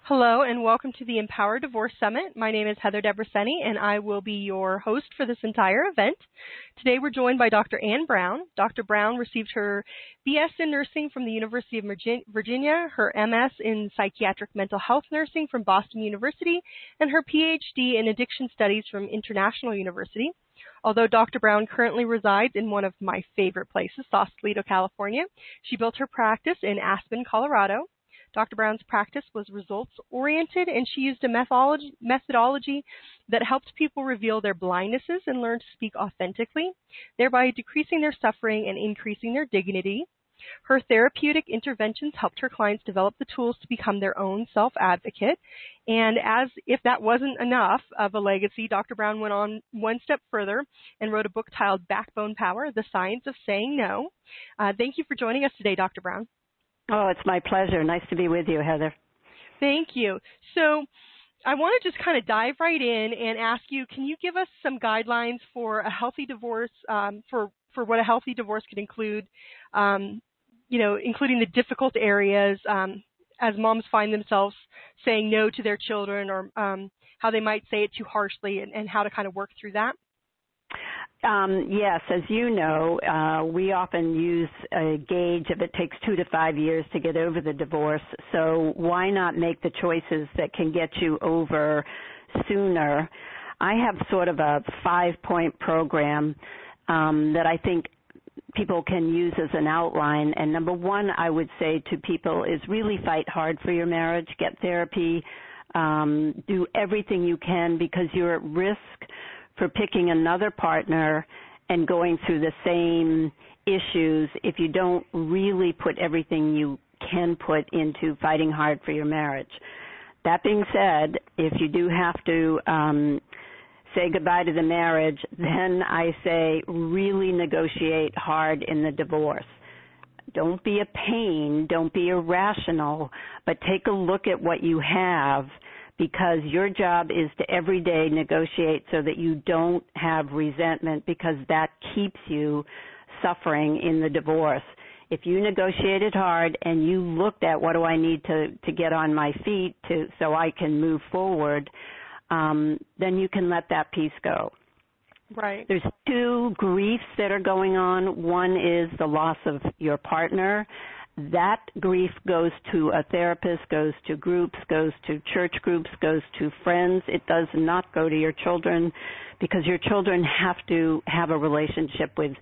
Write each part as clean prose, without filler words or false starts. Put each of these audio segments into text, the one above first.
Hello and welcome to the Empower Divorce Summit. My name is Heather Debraseni and I will be your host for this entire event. Today we're joined by Dr. Ann Brown. Dr. Brown received her BS in nursing from the University of Virginia, her MS in psychiatric mental health nursing from Boston University, and her PhD in addiction studies from International University. Although Dr. Brown currently resides in one of my favorite places, Sausalito, California, she built her practice in Aspen, Colorado. Dr. Brown's practice was results-oriented, and she used a methodology that helped people reveal their blindnesses and learn to speak authentically, thereby decreasing their suffering and increasing their dignity. Her therapeutic interventions helped her clients develop the tools to become their own self-advocate. And as if that wasn't enough of a legacy, Dr. Brown went on one step further and wrote a book titled Backbone Power, The Science of Saying No. Thank you for joining us today, Dr. Brown. Oh, it's my pleasure. Nice to be with you, Heather. Thank you. So I want to just kind of dive right in and ask you, can you give us some guidelines for a healthy divorce, for what a healthy divorce could include, including the difficult areas as moms find themselves saying no to their children, or how they might say it too harshly, and how to kind of work through that? Yes, as you know, we often use a gauge of it takes 2 to 5 years to get over the divorce. So why not make the choices that can get you over sooner? I have sort of a 5-point program that I think people can use as an outline. And number one, I would say to people is really fight hard for your marriage, get therapy, do everything you can, because you're at risk for picking another partner and going through the same issues if you don't really put everything you can put into fighting hard for your marriage. That being said, if you do have to say goodbye to the marriage, then I say really negotiate hard in the divorce. Don't be a pain, don't be irrational, but take a look at what you have, because your job is to every day negotiate so that you don't have resentment, because that keeps you suffering in the divorce. If you negotiated hard and you looked at what do I need to get on my feet so I can move forward, then you can let that piece go. Right. There's 2 griefs that are going on. One is the loss of your partner. That grief goes to a therapist, goes to groups, goes to church groups, goes to friends. It does not go to your children, because your children have to have a relationship with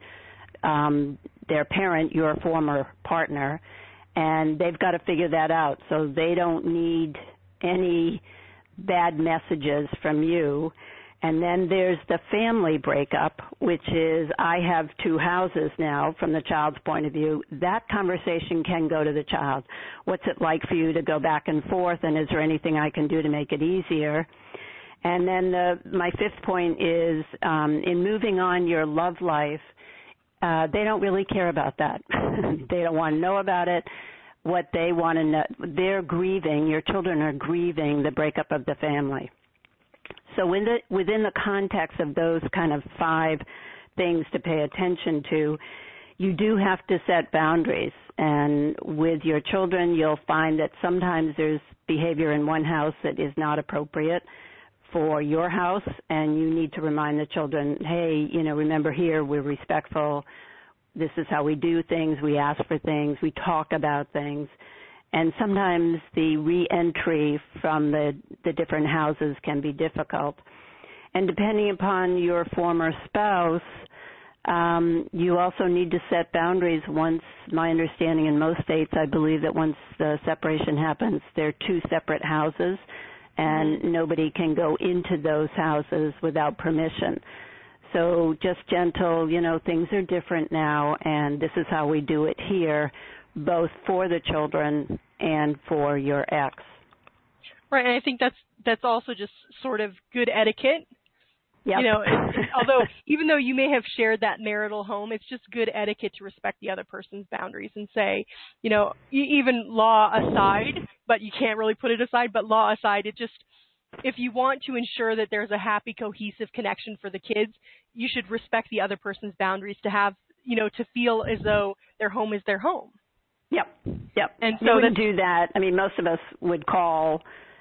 their parent, your former partner, and they've got to figure that out. So they don't need any bad messages from you. And then there's the family breakup, which is I have 2 houses now from the child's point of view. That conversation can go to the child. What's it like for you to go back and forth, and is there anything I can do to make it easier? And then my 5th point is in moving on your love life, they don't really care about that. They don't want to know about it. What they want to know, they're grieving, your children are grieving the breakup of the family. So within the context of those kind of 5 things to pay attention to, you do have to set boundaries. And with your children, you'll find that sometimes there's behavior in one house that is not appropriate for your house, and you need to remind the children, hey, remember here, we're respectful. This is how we do things. We ask for things. We talk about things. And sometimes the re-entry from the different houses can be difficult. And depending upon your former spouse, you also need to set boundaries. Once, my understanding in most states, I believe that once the separation happens, they're 2 separate houses, and nobody can go into those houses without permission. So just gentle, things are different now, and this is how we do it here, both for the children and for your ex. Right, and I think that's also just sort of good etiquette. Yep. Although even though you may have shared that marital home, it's just good etiquette to respect the other person's boundaries and say, even law aside, but you can't really put it aside, but law aside, if you want to ensure that there's a happy, cohesive connection for the kids, you should respect the other person's boundaries to have, to feel as though their home is their home. Yep. And so you wouldn't do that. I mean, most of us would call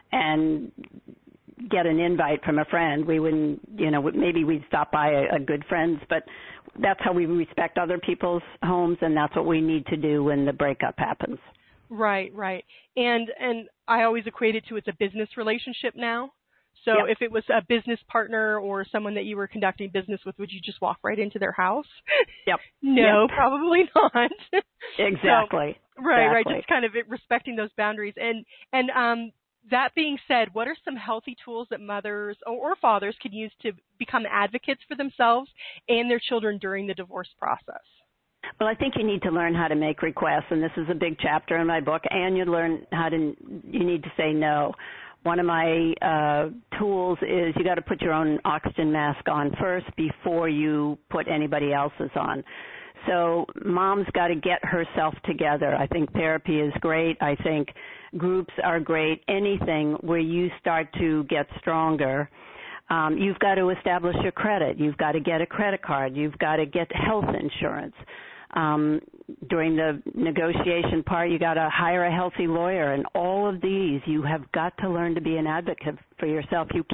and get an invite from a friend. We wouldn't, maybe we'd stop by a good friend's, but that's how we respect other people's homes, and that's what we need to do when the breakup happens. Right, right. And I always equate it to it's a business relationship now. So Yep. if it was a business partner or someone that you were conducting business with, would you just walk right into their house? Yep. No, Yep. Probably not. Exactly. So, right. Exactly. Just kind of respecting those boundaries. And that being said, what are some healthy tools that mothers or fathers can use to become advocates for themselves and their children during the divorce process? Well, I think you need to learn how to make requests, and this is a big chapter in my book, and you need to say no. One of my tools is you got to put your own oxygen mask on first before you put anybody else's on. So mom's got to get herself together. I think therapy is great. I think groups are great. Anything where you start to get stronger. You've got to establish your credit. You've got to get a credit card. You've got to get health insurance. During the negotiation part, you got to hire a healthy lawyer, and all of these, you have got to learn to be an advocate for yourself. You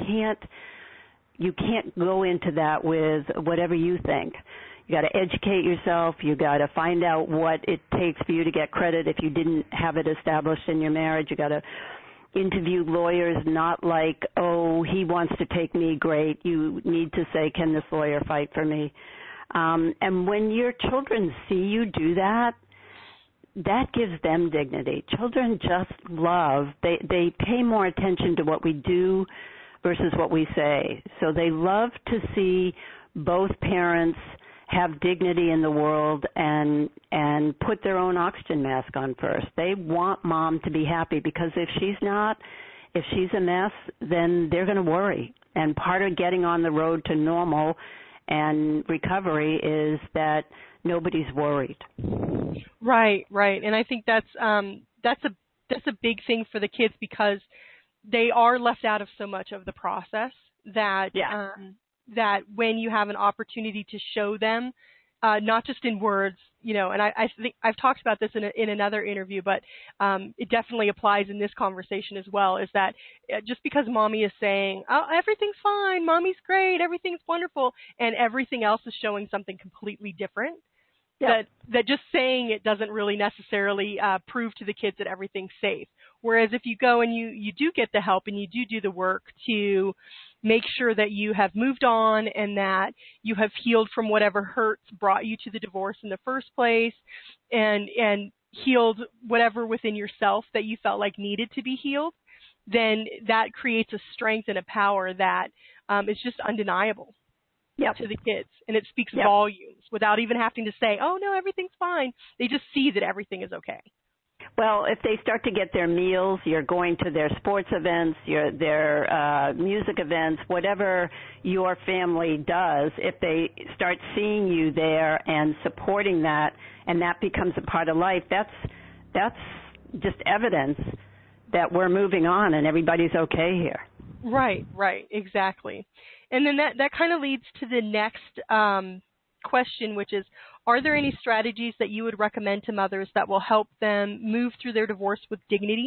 can't go into that with whatever you think. You got to educate yourself. You got to find out what it takes for you to get credit if you didn't have it established in your marriage. You got to interview lawyers, not like, oh, he wants to take me, great. You need to say, can this lawyer fight for me? And when your children see you do that, that gives them dignity. Children just love, they pay more attention to what we do versus what we say. So they love to see both parents have dignity in the world and put their own oxygen mask on first. They want mom to be happy, because if she's a mess, then they're going to worry. And part of getting on the road to normal and recovery is that nobody's worried. Right. And I think that's a big thing for the kids, because they are left out of so much of the process that that when you have an opportunity to show them, not just in words, and I think I've talked about this in another interview, but it definitely applies in this conversation as well, is that just because mommy is saying, oh, everything's fine, mommy's great, everything's wonderful, and everything else is showing something completely different, that just saying it doesn't really necessarily prove to the kids that everything's safe. Whereas if you go and you do get the help and you do the work to make sure that you have moved on and that you have healed from whatever hurts brought you to the divorce in the first place, and healed whatever within yourself that you felt like needed to be healed, then that creates a strength and a power that is just undeniable to the kids. And it speaks volumes without even having to say, oh, no, everything's fine. They just see that everything is okay. Well, if they start to get their meals, you're going to their sports events, their music events, whatever your family does, if they start seeing you there and supporting that, and that becomes a part of life, that's just evidence that we're moving on and everybody's okay here. Right, exactly. And then that kind of leads to the next question, which is, are there any strategies that you would recommend to mothers that will help them move through their divorce with dignity?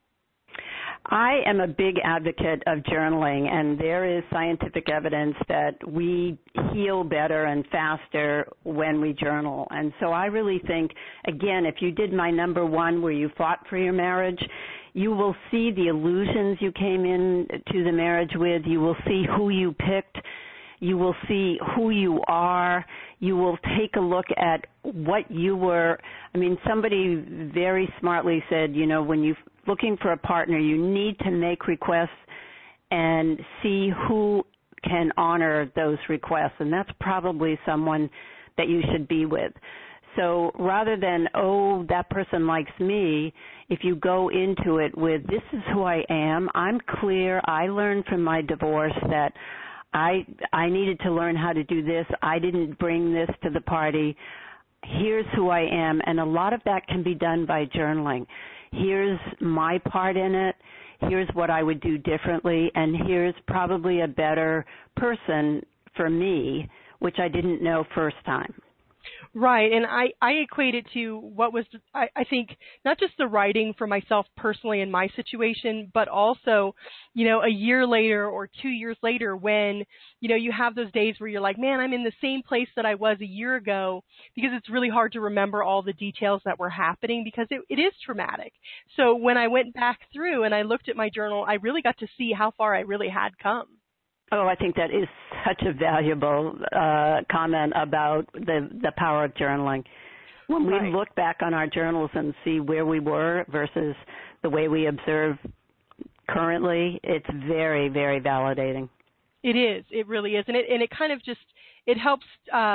I am a big advocate of journaling, and there is scientific evidence that we heal better and faster when we journal. And so I really think, again, if you did my number one where you fought for your marriage, you will see the illusions you came into the marriage with. You will see who you picked. You will see who you are. You will take a look at what you were. I mean, somebody very smartly said, when you're looking for a partner, you need to make requests and see who can honor those requests. And that's probably someone that you should be with. So rather than, oh, that person likes me, if you go into it with, this is who I am, I'm clear, I learned from my divorce that I needed to learn how to do this. I didn't bring this to the party. Here's who I am. And a lot of that can be done by journaling. Here's my part in it. Here's what I would do differently. And here's probably a better person for me, which I didn't know first time. Right, and I equate it to what was, I think, not just the writing for myself personally in my situation, but also, a year later or 2 years later when, you have those days where you're like, man, I'm in the same place that I was a year ago, because it's really hard to remember all the details that were happening because it is traumatic. So when I went back through and I looked at my journal, I really got to see how far I really had come. Oh, I think that is such a valuable comment about the power of journaling. When we look back on our journals and see where we were versus the way we observe currently, it's very, very validating. It is. It really is. And it kind of just, it helps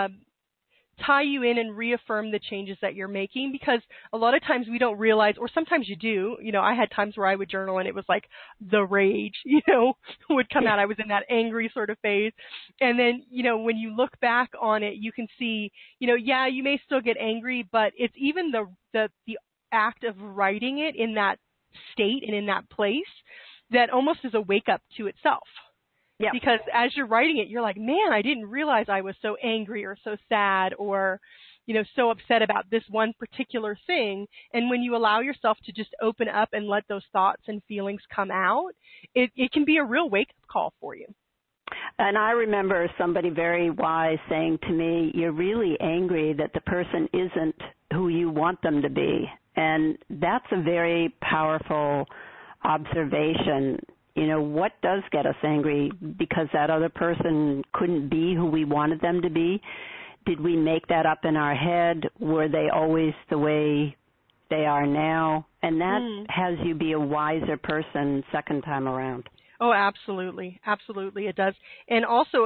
tie you in and reaffirm the changes that you're making, because a lot of times we don't realize, or sometimes you do, I had times where I would journal and it was like the rage, would come out. I was in that angry sort of phase. And then, when you look back on it, you can see, yeah, you may still get angry, but it's even the act of writing it in that state and in that place that almost is a wake up to itself. Yeah. Because as you're writing it, you're like, man, I didn't realize I was so angry or so sad or, so upset about this one particular thing. And when you allow yourself to just open up and let those thoughts and feelings come out, it can be a real wake-up call for you. And I remember somebody very wise saying to me, you're really angry that the person isn't who you want them to be. And that's a very powerful observation. What does get us angry? Because that other person couldn't be who we wanted them to be? Did we make that up in our head? Were they always the way they are now? And that has you be a wiser person second time around. Oh, absolutely. Absolutely, it does. And also,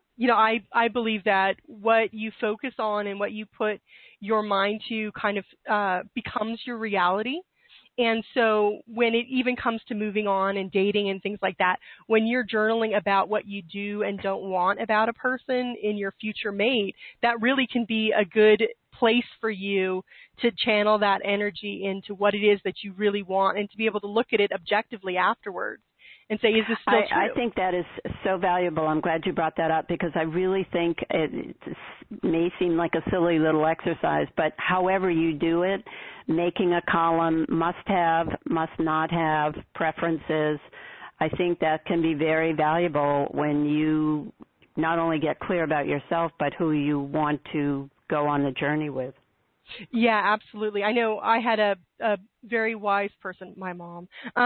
I believe that what you focus on and what you put your mind to kind of becomes your reality. And so when it even comes to moving on and dating and things like that, when you're journaling about what you do and don't want about a person in your future mate, that really can be a good place for you to channel that energy into what it is that you really want and to be able to look at it objectively afterwards and say, is this still true? I think that is so valuable. I'm glad you brought that up, because I really think it may seem like a silly little exercise, but however you do it, making a column, must have, must not have, preferences, I think that can be very valuable when you not only get clear about yourself, but who you want to go on the journey with. Yeah, absolutely. I know I had a very wise person, my mom,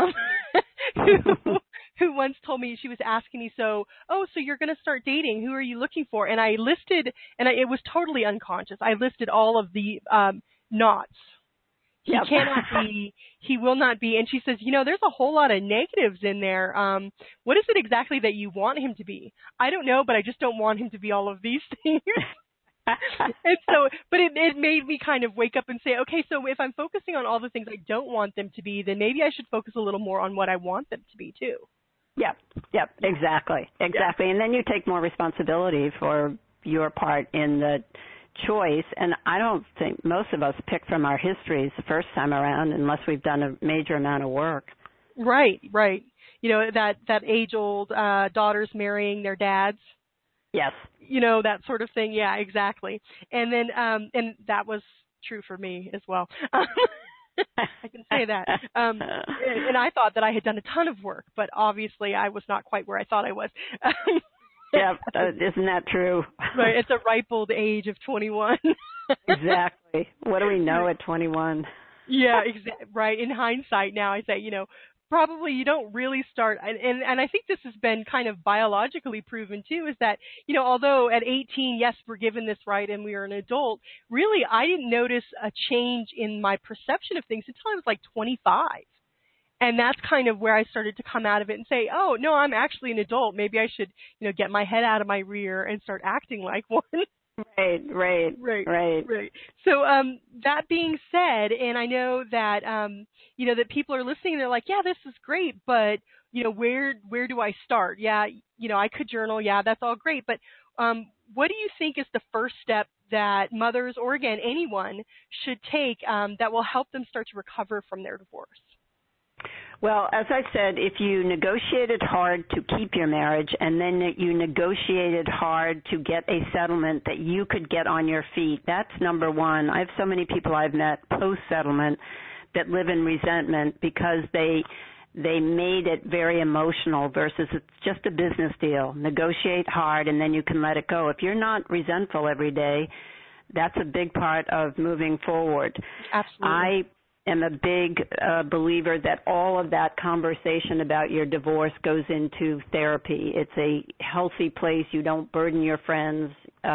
who once told me, she was asking me, so you're going to start dating. Who are you looking for? And I listed, it was totally unconscious. I listed all of the nots. He cannot be, he will not be. And she says, there's a whole lot of negatives in there. What is it exactly that you want him to be? I don't know, but I just don't want him to be all of these things. And so, but it made me kind of wake up and say, okay, so if I'm focusing on all the things I don't want them to be, then maybe I should focus a little more on what I want them to be too. Yep, exactly. Yeah. And then you take more responsibility for your part in the choice. And I don't think most of us pick from our histories the first time around unless we've done a major amount of work. Right. That age-old daughters marrying their dads. Yes. That sort of thing. Yeah, exactly. And then, and that was true for me as well. I can say that. And I thought that I had done a ton of work, but obviously I was not quite where I thought I was. Yeah, isn't that true? Right. It's a ripe old age of 21. Exactly. What do we know at 21? Yeah, right. In hindsight now, I say, probably you don't really start, and I think this has been kind of biologically proven too, is that, although at 18, yes, we're given this right and we are an adult, really I didn't notice a change in my perception of things until I was like 25. And that's kind of where I started to come out of it and say, oh, no, I'm actually an adult. Maybe I should, get my head out of my rear and start acting like one. Right. So that being said, and I know that that people are listening and they're like, yeah, this is great, but where do I start? Yeah, I could journal. Yeah, that's all great, but what do you think is the first step that mothers, or again anyone, should take that will help them start to recover from their divorce? Well, as I said, if you negotiated hard to keep your marriage and then you negotiated hard to get a settlement that you could get on your feet, that's number one. I have so many people I've met post-settlement that live in resentment because they made it very emotional versus it's just a business deal. Negotiate hard and then you can let it go. If you're not resentful every day, that's a big part of moving forward. Absolutely. I am a big believer that all of that conversation about your divorce goes into therapy. It's a healthy place. You don't burden your friends.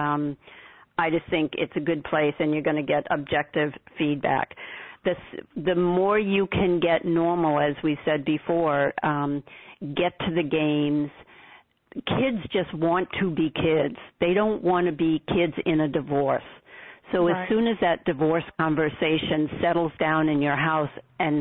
I just think it's a good place, and you're going to get objective feedback. The more you can get normal, as we said before, get to the games. Kids just want to be kids. They don't want to be kids in a divorce. So right. As soon as that divorce conversation settles down in your house, and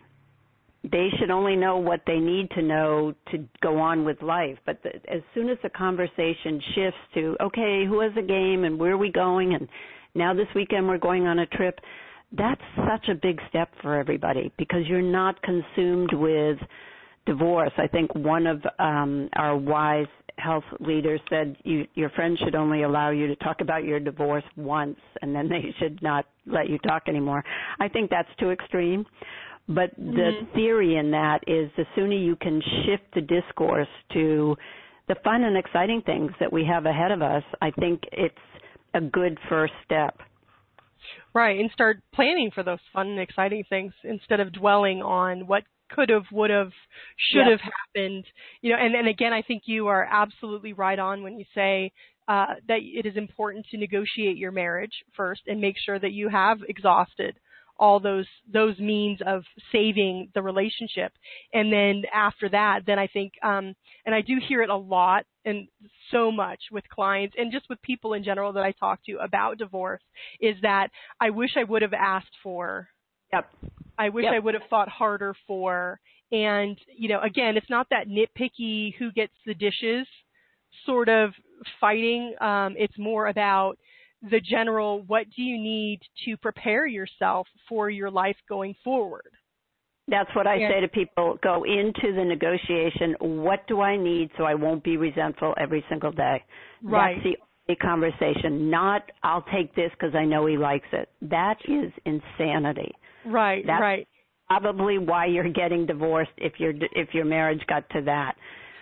they should only know what they need to know to go on with life. But as soon as the conversation shifts to, okay, who has a game and where are we going, and now this weekend we're going on a trip, that's such a big step for everybody because you're not consumed with divorce. I think one of our wise health leaders said your friends should only allow you to talk about your divorce once and then they should not let you talk anymore. I think that's too extreme. But the theory in that is the sooner you can shift the discourse to the fun and exciting things that we have ahead of us, I think it's a good first step. Right, and start planning for those fun and exciting things instead of dwelling on what could have, would have, should have happened. You know, and again, I think you are absolutely right on when you say that it is important to negotiate your marriage first and make sure that you have exhausted all those means of saving the relationship. And then after that, then I think, and I do hear it a lot and so much with clients and just with people in general that I talk to about divorce, is that I wish I would have asked for. Yep. I wish I would have fought harder for. And, you know, again, it's not that nitpicky who gets the dishes sort of fighting. It's more about the general, what do you need to prepare yourself for your life going forward? That's what I say to people. Go into the negotiation. What do I need so I won't be resentful every single day? Right. That's the only conversation. Not, I'll take this because I know he likes it. That is insanity. Right, That's right. probably why you're getting divorced if your marriage got to that.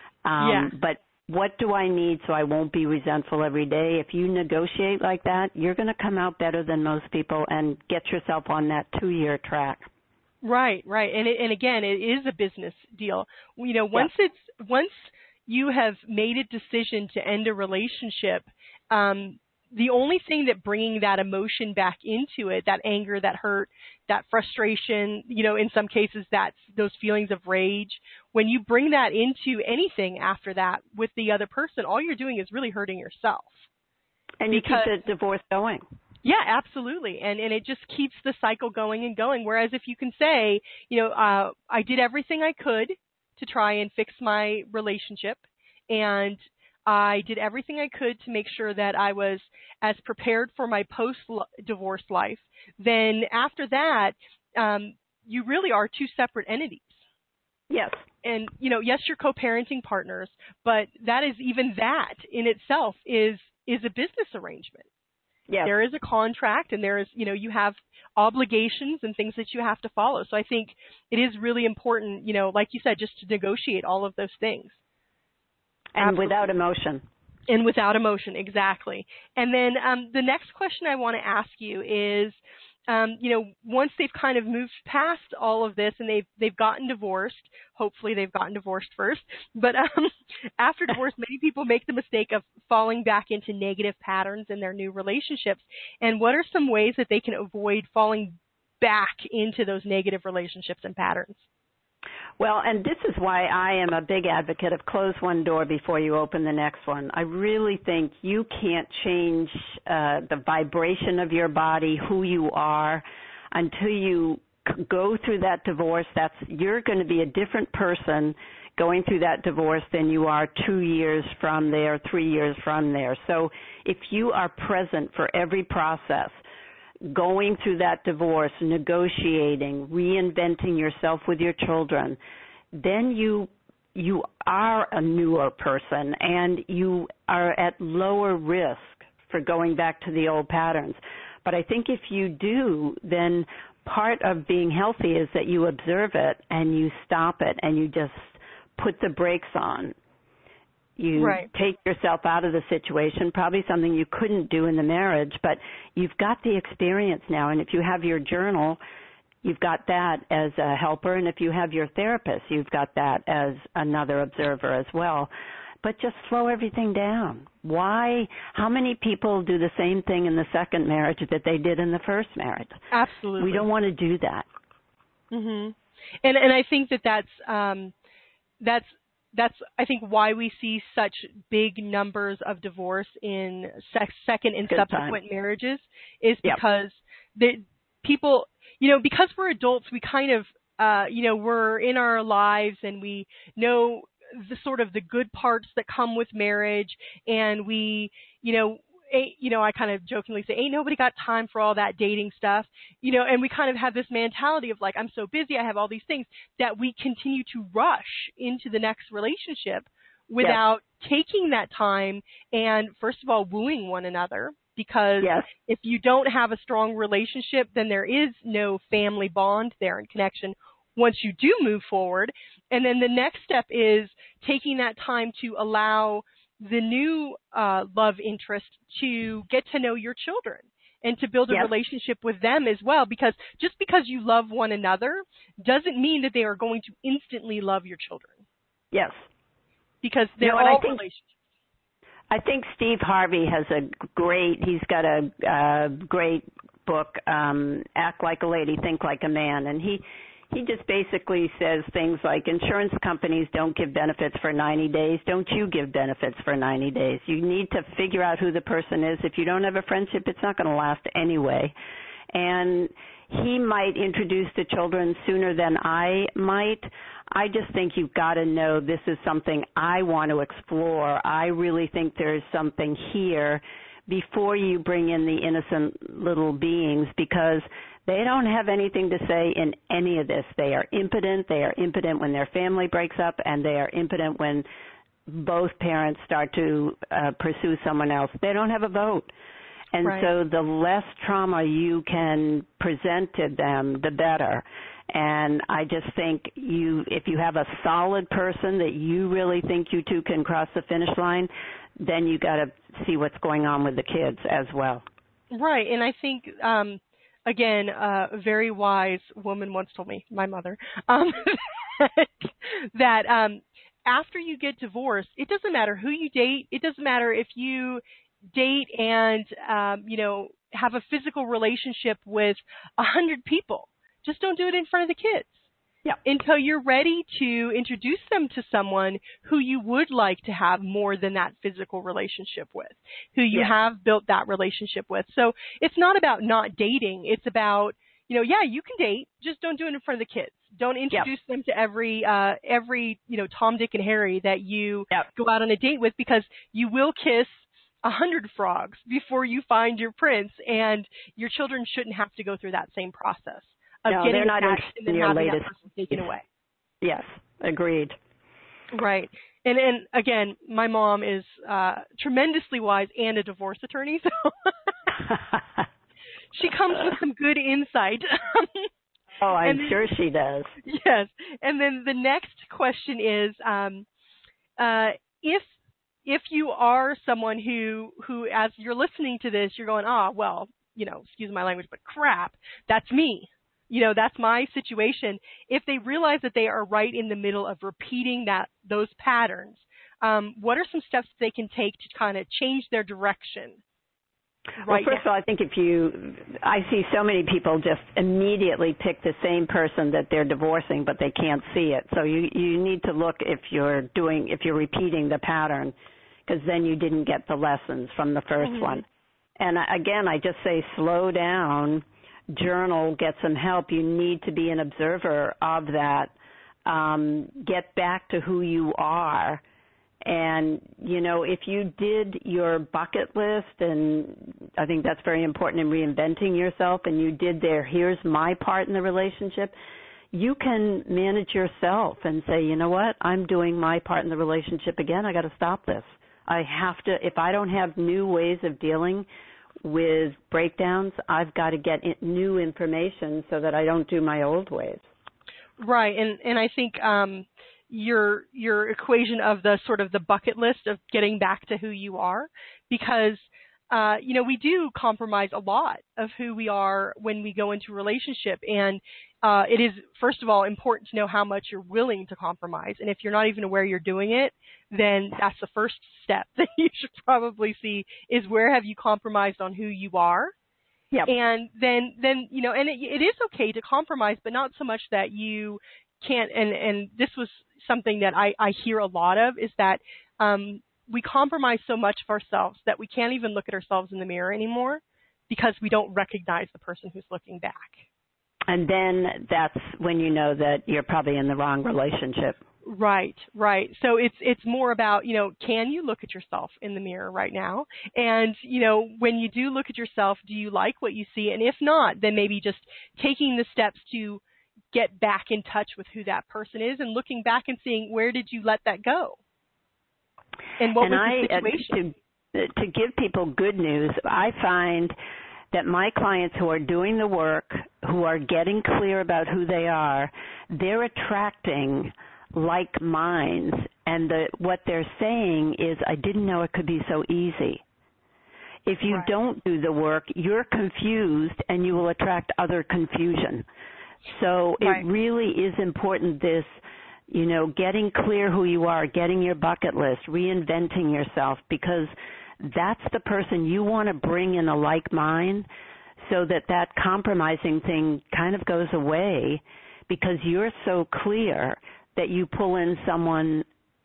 But what do I need so I won't be resentful every day? If you negotiate like that, you're going to come out better than most people and get yourself on that 2-year track. Right, right. And again, it is a business deal. You know, once you have made a decision to end a relationship, the only thing that bringing that emotion back into it, that anger, that hurt, that frustration, you know, in some cases that's those feelings of rage, when you bring that into anything after that with the other person, all you're doing is really hurting yourself. And you keep the divorce going. Yeah, absolutely. And it just keeps the cycle going and going. Whereas if you can say, you know, I did everything I could to try and fix my relationship, and I did everything I could to make sure that I was as prepared for my post-divorce life, then after that, you really are two separate entities. Yes. And, you know, yes, you're co-parenting partners, but that is, even that in itself is a business arrangement. Yes. There is a contract and there is, you know, you have obligations and things that you have to follow. So I think it is really important, you know, like you said, just to negotiate all of those things. And without emotion. And without emotion, exactly. And then the next question I want to ask you is, you know, once they've kind of moved past all of this and they've gotten divorced, hopefully they've gotten divorced first, but after divorce, many people make the mistake of falling back into negative patterns in their new relationships. And what are some ways that they can avoid falling back into those negative relationships and patterns? Well, and this is why I am a big advocate of close one door before you open the next one. I really think you can't change the vibration of your body, who you are, until you go through that divorce. You're going to be a different person going through that divorce than you are 2 years from there, 3 years from there. So if you are present for every process, going through that divorce, negotiating, reinventing yourself with your children, then you are a newer person and you are at lower risk for going back to the old patterns. But I think if you do, then part of being healthy is that you observe it and you stop it and you just put the brakes on. You take yourself out of the situation, probably something you couldn't do in the marriage, but you've got the experience now. And if you have your journal, you've got that as a helper. And if you have your therapist, you've got that as another observer as well. But just slow everything down. Why? How many people do the same thing in the second marriage that they did in the first marriage? Absolutely. We don't want to do that. Mhm. And I think that's I think why we see such big numbers of divorce in second and subsequent marriages is because the people, because we're adults, we kind of we're in our lives and we know the sort of the good parts that come with marriage, and we, I kind of jokingly say, ain't nobody got time for all that dating stuff, and we kind of have this mentality of like, I'm so busy, I have all these things, that we continue to rush into the next relationship without taking that time and, first of all, wooing one another. Because if you don't have a strong relationship, then there is no family bond there and connection once you do move forward. And then the next step is taking that time to allow the new love interest to get to know your children and to build a relationship with them as well. Because just because you love one another doesn't mean that they are going to instantly love your children. Yes. Because they're all relationships. I think Steve Harvey has he's got a great book, Act Like a Lady, Think Like a Man. And he just basically says things like, insurance companies don't give benefits for 90 days. Don't you give benefits for 90 days. You need to figure out who the person is. If you don't have a friendship, it's not going to last anyway. And he might introduce the children sooner than I might. I just think you've got to know this is something I want to explore. I really think there's something here before you bring in the innocent little beings, because they don't have anything to say in any of this. They are impotent. They are impotent when their family breaks up, and they are impotent when both parents start to pursue someone else. They don't have a vote. And so the less trauma you can present to them, the better. And I just think if you have a solid person that you really think you two can cross the finish line, then you got to see what's going on with the kids as well. Right. And I think, again, a very wise woman once told me, my mother, that after you get divorced, it doesn't matter who you date. It doesn't matter if you date and, have a physical relationship with 100 people. Just don't do it in front of the kids until you're ready to introduce them to someone who you would like to have more than that physical relationship with, who you have built that relationship with. So it's not about not dating. It's about, you can date, just don't do it in front of the kids. Don't introduce them to every Tom, Dick, and Harry that you go out on a date with, because you will kiss 100 frogs before you find your prince, and your children shouldn't have to go through that same process of getting attached and then having that person taken away. Yes, agreed. Right. And again, my mom is tremendously wise and a divorce attorney, so she comes with some good insight. Oh, I'm sure she does. Yes. And then the next question is, if you are someone who as you're listening to this, you're going, excuse my language, but crap, that's me. That's my situation. If they realize that they are right in the middle of repeating those patterns, what are some steps they can take to kind of change their direction? Well, first of all, I think I see so many people just immediately pick the same person that they're divorcing, but they can't see it. So you need to look if you're repeating the pattern, because then you didn't get the lessons from the first one. And again, I just say slow down, journal, get some help. You need to be an observer of that. Get back to who you are And, you know, if you did your bucket list, and I think that's very important in reinventing yourself, and you did here's my part in the relationship, you can manage yourself and say, you know what, I'm doing my part in the relationship again. I got to stop this. I have to, if I don't have new ways of dealing with breakdowns, I've got to get new information so that I don't do my old ways. Right, and I think your equation of the sort of the bucket list of getting back to who you are, because you know, we do compromise a lot of who we are when we go into a relationship, and it is, first of all, important to know how much you're willing to compromise, and if you're not even aware you're doing it, then that's the first step that you should probably see is where have you compromised on who you are. Yep. And then you know, and it is okay to compromise, but not so much that you can't, and this was something that I hear a lot of, is that we compromise so much of ourselves that we can't even look at ourselves in the mirror anymore because we don't recognize the person who's looking back. And then that's when you know that you're probably in the wrong relationship. Right, right. So it's more about, you know, can you look at yourself in the mirror right now? And, you know, when you do look at yourself, do you like what you see? And if not, then maybe just taking the steps to get back in touch with who that person is and looking back and seeing where did you let that go? And what was the situation? To give people good news, I find that my clients who are doing the work, who are getting clear about who they are, they're attracting like minds, and what they're saying is, I didn't know it could be so easy. If you Right. don't do the work, you're confused and you will attract other confusion. So Right. It really is important, this, you know, getting clear who you are, getting your bucket list, reinventing yourself, because that's the person you want to bring in a like mind so that compromising thing kind of goes away because you're so clear that you pull in someone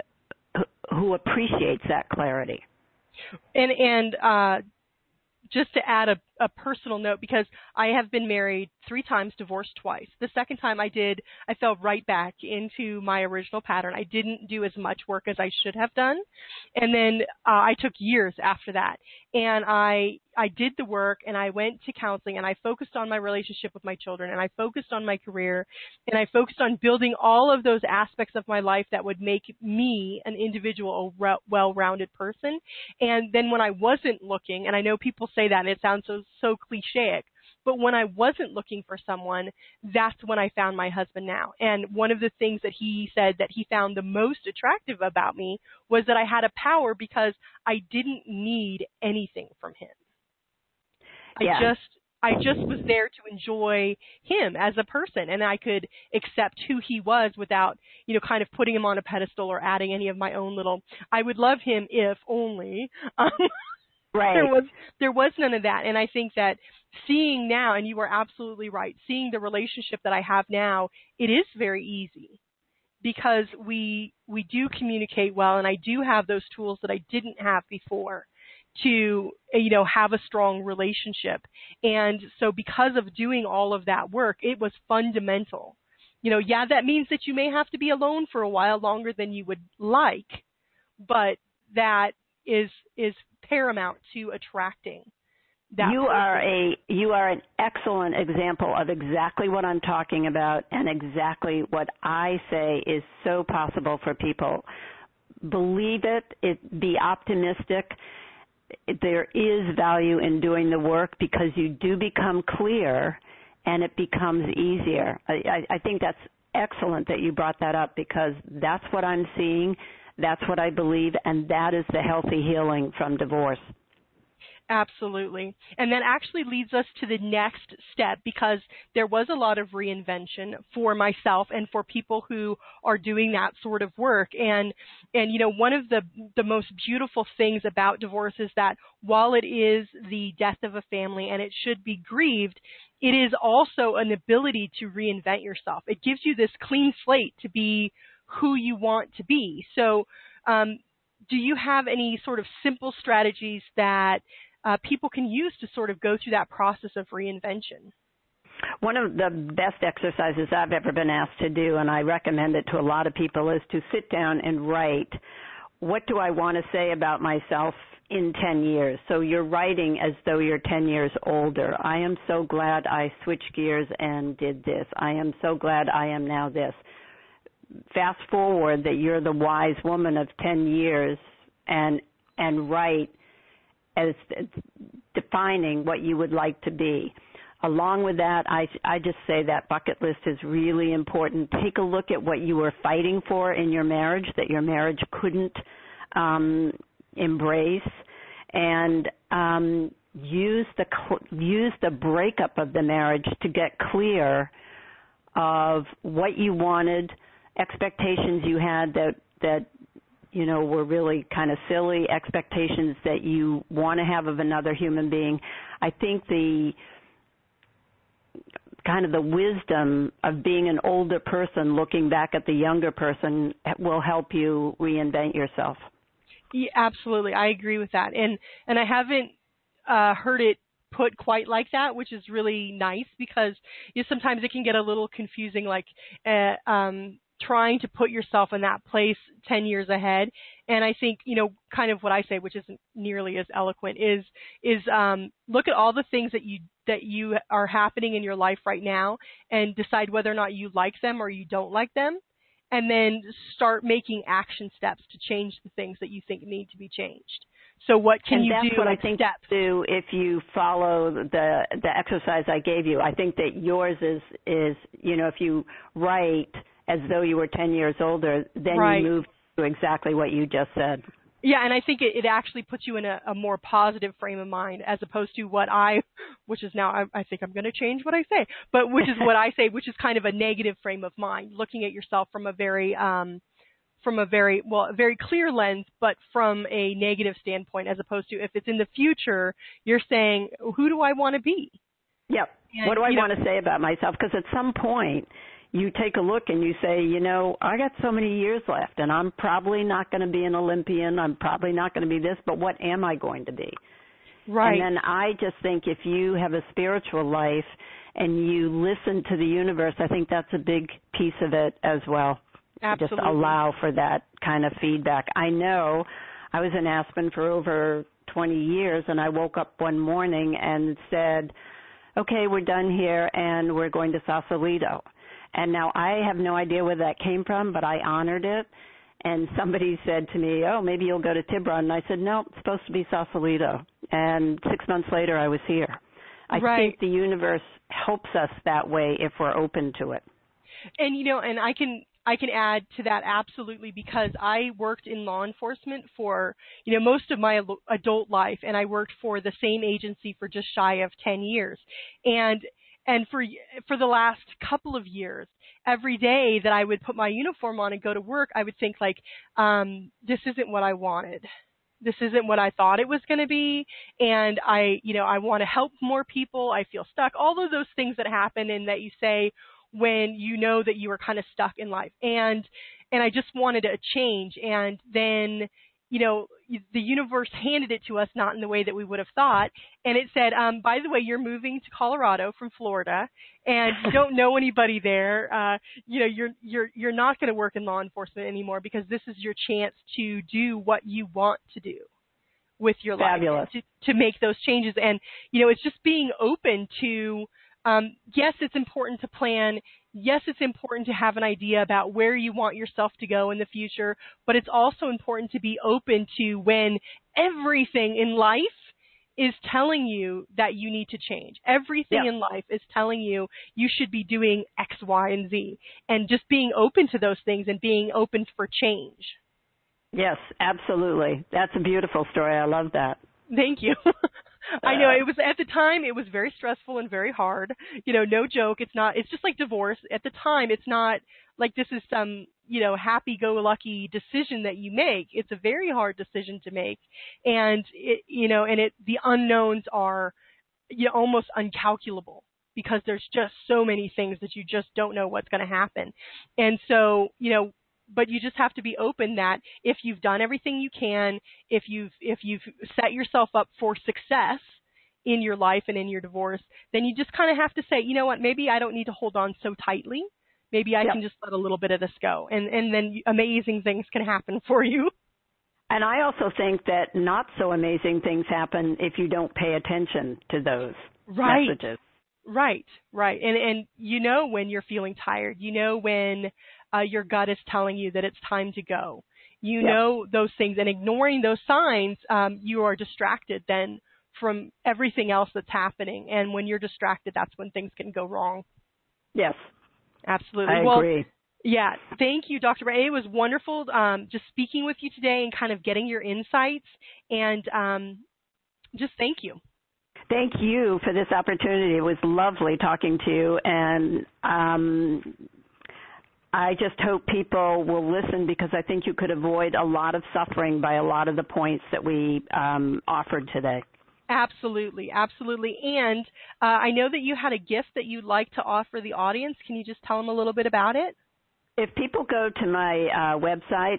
who appreciates that clarity. And just to add a personal note, because I have been married 3 times, divorced twice. The second time I fell right back into my original pattern. I didn't do as much work as I should have done. And then I took years after that. And I did the work, and I went to counseling, and I focused on my relationship with my children, and I focused on my career, and I focused on building all of those aspects of my life that would make me an individual, a well-rounded person. And then when I wasn't looking, and I know people say that, and it sounds so cliche, but when I wasn't looking for someone, that's when I found my husband now. And one of the things that he said that he found the most attractive about me was that I had a power because I didn't need anything from him. Yeah. I just was there to enjoy him as a person, and I could accept who he was without, you know, kind of putting him on a pedestal or adding any of my own little, I would love him if only. Right. There was none of that. And I think that seeing now, and you are absolutely right, seeing the relationship that I have now, it is very easy because we do communicate well, and I do have those tools that I didn't have before to, you know, have a strong relationship. And so because of doing all of that work, it was fundamental. You know, yeah, that means that you may have to be alone for a while longer than you would like, but that is paramount to attracting that person. You are an excellent example of exactly what I'm talking about and exactly what I say is so possible for people. Believe it, be optimistic. There is value in doing the work because you do become clear and it becomes easier. I think that's excellent that you brought that up because that's what I'm seeing, that's what I believe, and that is the healthy healing from divorce. Absolutely. And that actually leads us to the next step because there was a lot of reinvention for myself and for people who are doing that sort of work. And you know, one of the most beautiful things about divorce is that while it is the death of a family and it should be grieved, it is also an ability to reinvent yourself. It gives you this clean slate to be who you want to be. So do you have any sort of simple strategies that people can use to sort of go through that process of reinvention? One of the best exercises I've ever been asked to do, and I recommend it to a lot of people, is to sit down and write what do I want to say about myself in 10 years? So you're writing as though you're 10 years older. I am so glad I switched gears and did this. I am so glad I am now this. Fast forward that you're the wise woman of 10 years and write as defining what you would like to be. Along with that, I just say that bucket list is really important. Take a look at what you were fighting for in your marriage that your marriage couldn't embrace, and use the breakup of the marriage to get clear of what you wanted, expectations you had that you know were really kind of silly, expectations that you want to have of another human being. I think the kind of the wisdom of being an older person looking back at the younger person will help you reinvent yourself. Yeah, absolutely. I agree with that. And I haven't heard it put quite like that, which is really nice because sometimes it can get a little confusing, like trying to put yourself in that place 10 years ahead. And I think, kind of what I say, which isn't nearly as eloquent, is look at all the things that you are happening in your life right now and decide whether or not you like them or you don't like them. And then start making action steps to change the things that you think need to be changed. So what can you do? That's what I think steps do if you follow the exercise I gave you. I think that yours is if you write as though you were 10 years older, then right. You move to exactly what you just said. Yeah, and I think it actually puts you in a more positive frame of mind as opposed to which is now, I think I'm going to change what I say, but which is what I say, which is kind of a negative frame of mind, looking at yourself from a very clear lens, but from a negative standpoint, as opposed to if it's in the future, you're saying, who do I want to be? Yep. And, what do I want to say about myself? Because at some point, you take a look and you say, I got so many years left, and I'm probably not going to be an Olympian. I'm probably not going to be this, but what am I going to be? Right. And then I just think if you have a spiritual life and you listen to the universe, I think that's a big piece of it as well. Absolutely. Just allow for that kind of feedback. I know I was in Aspen for over 20 years, and I woke up one morning and said, okay, we're done here, and we're going to Sausalito. And now I have no idea where that came from, but I honored it. And somebody said to me, oh, maybe you'll go to Tiburon. And I said, no, it's supposed to be Sausalito. And 6 months later, I was here. I think the universe helps us that way if we're open to it. And, and I can add to that absolutely, because I worked in law enforcement for, most of my adult life, and I worked for the same agency for just shy of 10 years. And for the last couple of years, every day that I would put my uniform on and go to work, I would think like, this isn't what I wanted. This isn't what I thought it was going to be. And I want to help more people. I feel stuck. All of those things that happen and that you say when you know that you are kind of stuck in life. And I just wanted a change. And then, the universe handed it to us not in the way that we would have thought. And it said, by the way, you're moving to Colorado from Florida, and you don't know anybody there. You're not going to work in law enforcement anymore because this is your chance to do what you want to do with your Fabulous. life, to make those changes. And, it's just being open to, yes, it's important to plan. Yes, it's important to have an idea about where you want yourself to go in the future, but it's also important to be open to when everything in life is telling you that you need to change. Everything in life is telling you you should be doing X, Y, and Z, and just being open to those things and being open for change. Yes, absolutely. That's a beautiful story. I love that. Thank you. I know it was at the time. It was very stressful and very hard. No joke. It's just like divorce. At the time, it's not like this is some, happy-go-lucky decision that you make. It's a very hard decision to make, and the unknowns are, almost uncalculable because there's just so many things that you just don't know what's going to happen, and so But you just have to be open that if you've done everything you can, if you've set yourself up for success in your life and in your divorce, then you just kind of have to say, you know what, maybe I don't need to hold on so tightly. Maybe I can just let a little bit of this go, and then amazing things can happen for you. And I also think that not so amazing things happen if you don't pay attention to those messages. Right. And you know when you're feeling tired. You know when your gut is telling you that it's time to go. You know those things, and ignoring those signs, you are distracted then from everything else that's happening. And when you're distracted, that's when things can go wrong. Yes. Absolutely. I agree. Yeah. Thank you, Dr. Brown. It was wonderful just speaking with you today and kind of getting your insights. And just thank you. Thank you for this opportunity. It was lovely talking to you. And I just hope people will listen, because I think you could avoid a lot of suffering by a lot of the points that we offered today. Absolutely. And I know that you had a gift that you'd like to offer the audience. Can you just tell them a little bit about it? If people go to my website,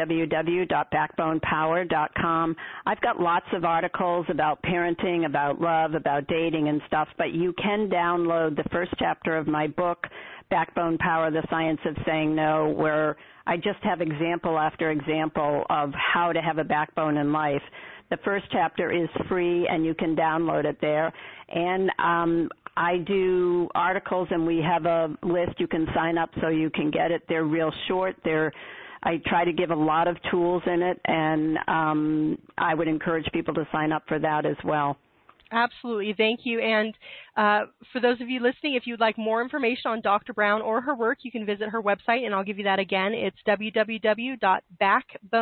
www.backbonepower.com, I've got lots of articles about parenting, about love, about dating and stuff, but you can download the first chapter of my book, Backbone Power, The Science of Saying No, where I just have example after example of how to have a backbone in life. The first chapter is free, and you can download it there. And I do articles, and we have a list. You can sign up so you can get it. They're real short. I try to give a lot of tools in it, and I would encourage people to sign up for that as well. Absolutely. Thank you. And for those of you listening, if you'd like more information on Dr. Brown or her work, you can visit her website, and I'll give you that again. It's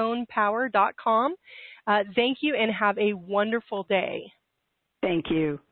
www.backbonepower.com. Thank you, and have a wonderful day. Thank you.